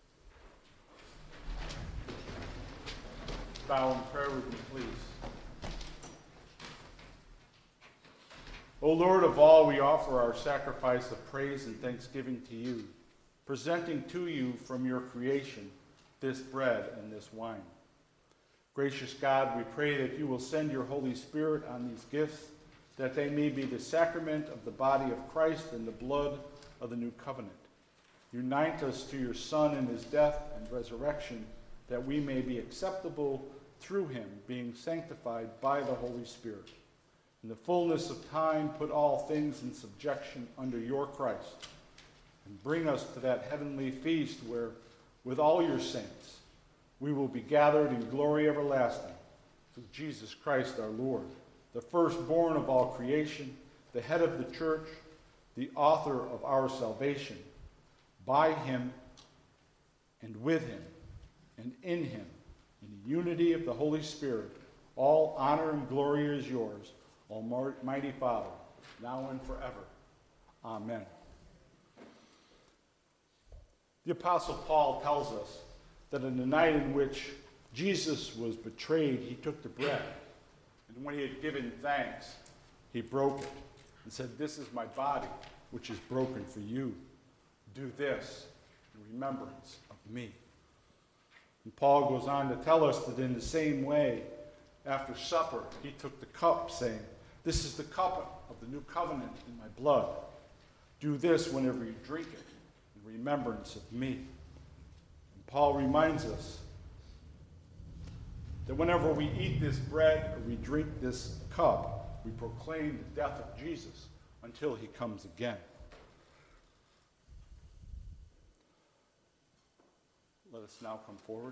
Bow in prayer with me, please. O Lord of all, we offer our sacrifice of praise and thanksgiving to you, presenting to you from your creation this bread and this wine. Gracious God, we pray that you will send your Holy Spirit on these gifts, that they may be the sacrament of the body of Christ and the blood of the new covenant. Unite us to your Son in his death and resurrection, that we may be acceptable through him, being sanctified by the Holy Spirit. In the fullness of time, put all things in subjection under your Christ, and bring us to that heavenly feast where, with all your saints, we will be gathered in glory everlasting through Jesus Christ our Lord, the firstborn of all creation, the head of the church, the author of our salvation. By him and with him and in him, in the unity of the Holy Spirit, all honor and glory is yours, Almighty Father, now and forever. Amen. The Apostle Paul tells us that in the night in which Jesus was betrayed, he took the bread, and when he had given thanks, he broke it and said, "This is my body, which is broken for you. Do this in remembrance of me." And Paul goes on to tell us that in the same way, after supper, he took the cup, saying, "This is the cup of the new covenant in my blood. Do this whenever you drink it in remembrance of me." And Paul reminds us that whenever we eat this bread or we drink this cup, we proclaim the death of Jesus until he comes again. Let us now come forward.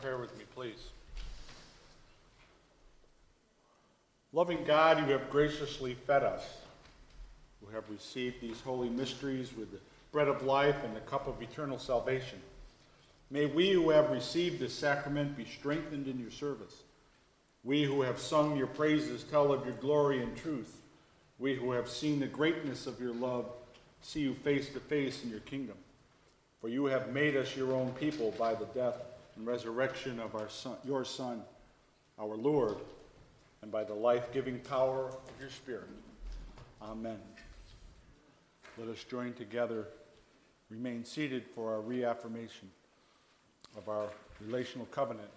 prayer with me, please. Loving God, you have graciously fed us, who have received these holy mysteries with the bread of life and the cup of eternal salvation. May we who have received this sacrament be strengthened in your service. We who have sung your praises tell of your glory and truth. We who have seen the greatness of your love see you face to face in your kingdom. For you have made us your own people by the death and resurrection of our son, your Son, our Lord, and by the life-giving power of your Spirit. Amen. Let us join together, remain seated for our reaffirmation of our relational covenant.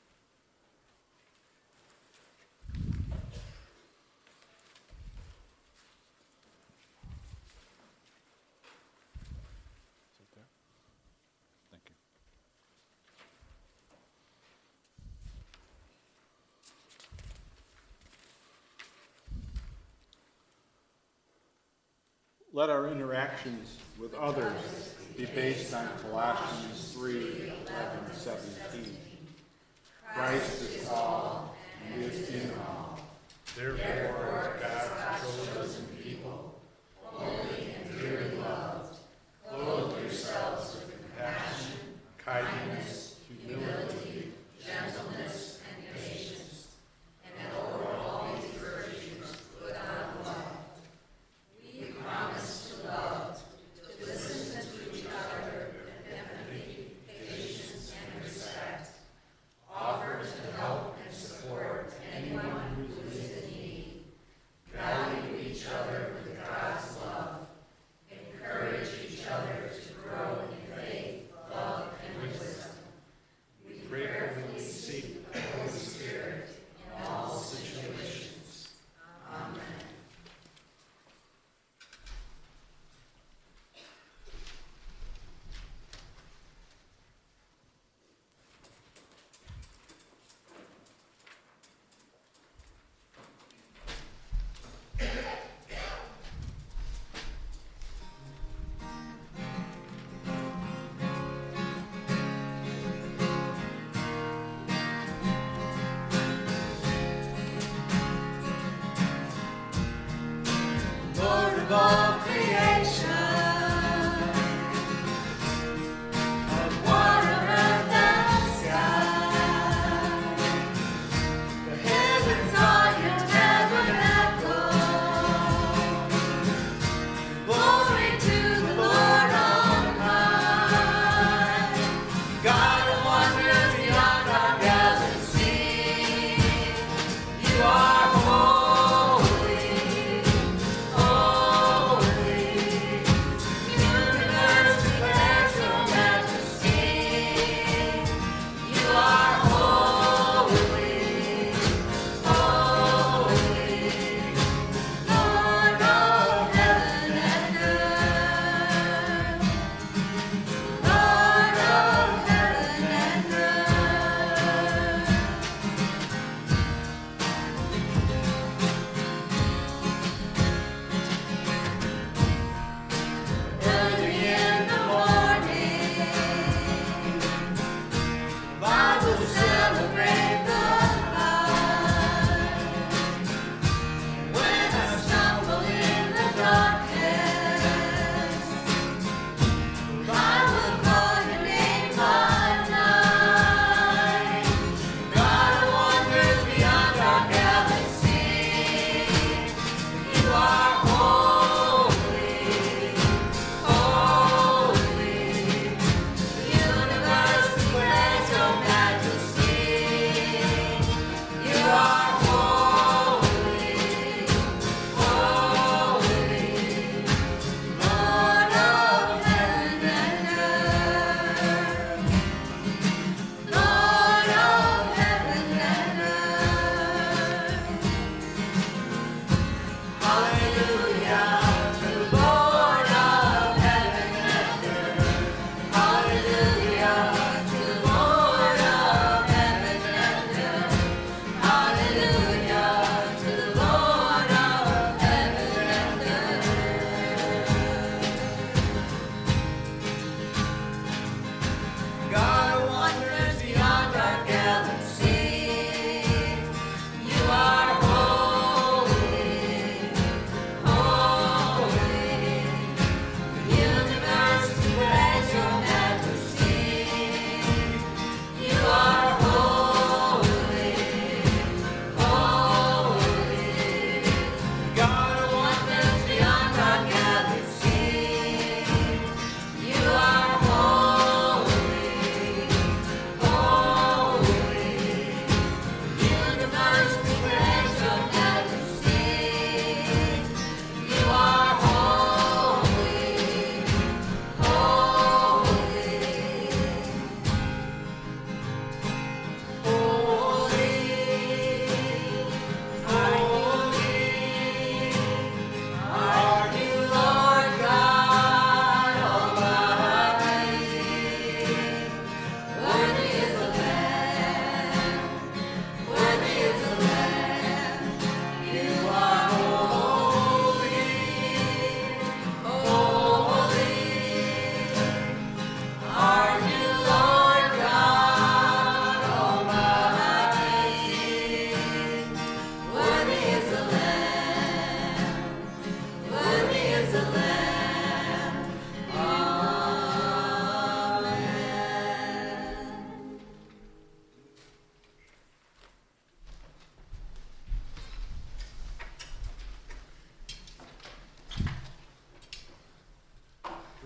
Sit there. Thank you. Let our interactions with others be based on Colossians three, eleven, seventeen. Christ is all and is in all. Therefore, God's chosen people, holy and dearly loved, clothe yourselves with compassion, kindness, humility, gentleness, and patience, and over all these virtues put on love. We promise to love, to listen to each other with empathy, patience, and respect. Offer to help and support anyone who is in need.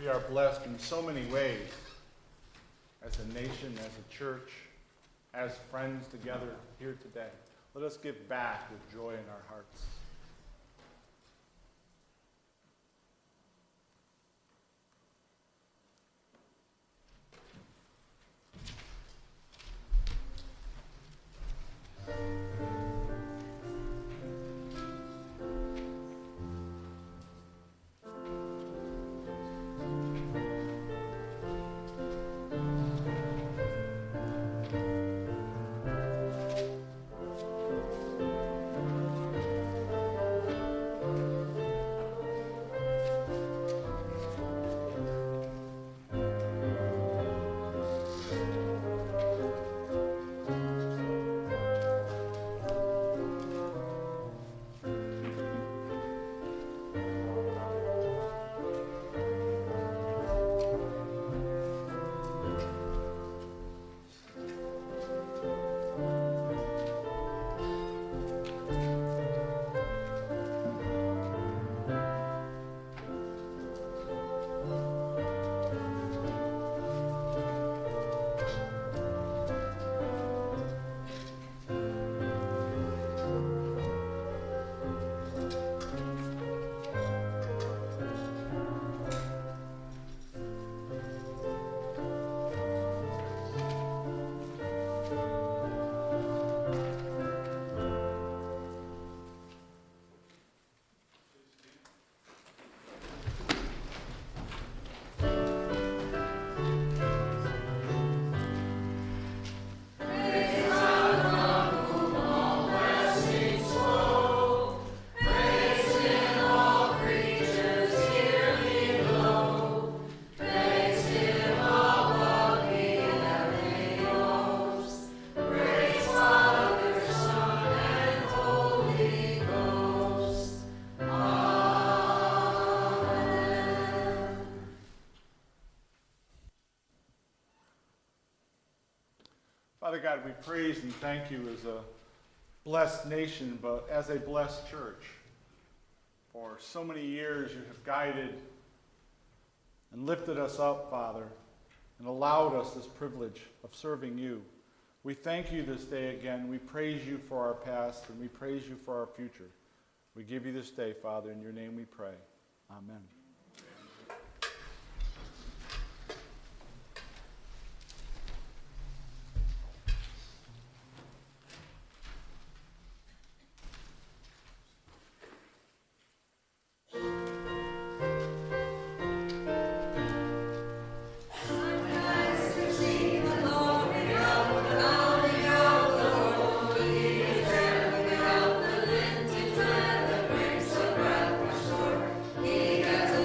are blessed in so many ways as a nation, as a church, as friends together here today. Let us give back with joy in our hearts. Father God, we praise and thank you as a blessed nation, but as a blessed church. For so many years you have guided and lifted us up, Father, and allowed us this privilege of serving you. We thank you this day again. We praise you for our past, and we praise you for our future. We give you this day, Father. In your name we pray. Amen. He has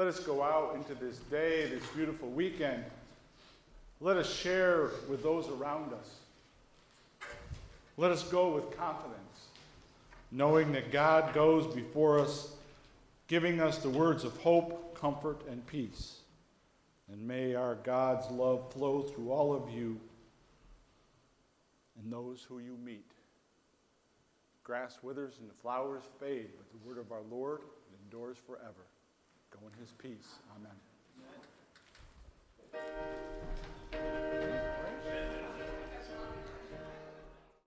let us go out into this day, this beautiful weekend. Let us share with those around us. Let us go with confidence, knowing that God goes before us, giving us the words of hope, comfort, and peace. And may our God's love flow through all of you and those who you meet. Grass withers and the flowers fade, but the word of our Lord endures forever. Go in his peace. Amen. Amen.